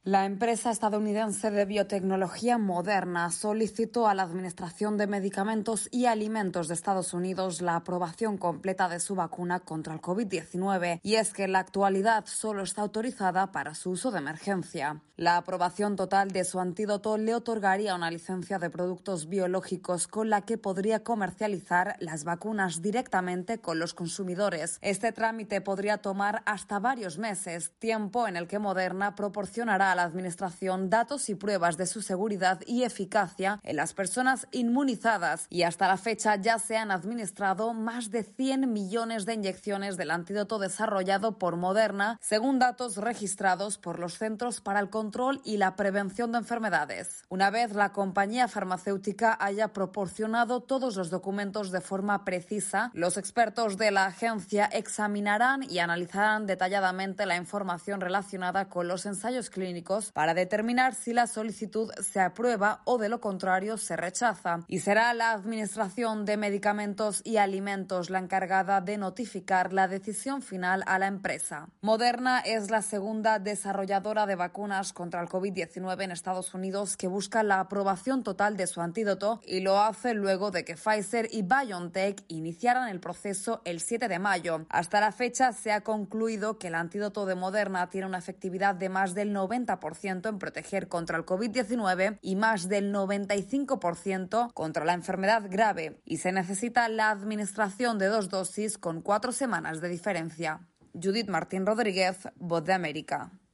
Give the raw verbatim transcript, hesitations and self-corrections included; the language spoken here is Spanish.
La empresa estadounidense de biotecnología Moderna solicitó a la Administración de Medicamentos y Alimentos de Estados Unidos la aprobación completa de su vacuna contra el COVID diecinueve, y es que en la actualidad solo está autorizada para su uso de emergencia. La aprobación total de su antídoto le otorgaría una licencia de productos biológicos con la que podría comercializar las vacunas directamente con los consumidores. Este trámite podría tomar hasta varios meses, tiempo en el que Moderna proporcionará a la Administración datos y pruebas de su seguridad y eficacia en las personas inmunizadas, y hasta la fecha ya se han administrado más de cien millones de inyecciones del antídoto desarrollado por Moderna, según datos registrados por los Centros para el Control y la Prevención de Enfermedades. Una vez la compañía farmacéutica haya proporcionado todos los documentos de forma precisa, los expertos de la agencia examinarán y analizarán detalladamente la información relacionada con los ensayos clínicos para determinar si la solicitud se aprueba o, de lo contrario, se rechaza. Y será la Administración de Medicamentos y Alimentos la encargada de notificar la decisión final a la empresa. Moderna es la segunda desarrolladora de vacunas contra el COVID diecinueve en Estados Unidos que busca la aprobación total de su antídoto, y lo hace luego de que Pfizer y BioNTech iniciaran el proceso el siete de mayo. Hasta la fecha se ha concluido que el antídoto de Moderna tiene una efectividad de más del noventa por ciento en proteger contra el COVID diecinueve y más del noventa y cinco por ciento contra la enfermedad grave, y se necesita la administración de dos dosis con cuatro semanas de diferencia. Judith Martín Rodríguez, Voz de América.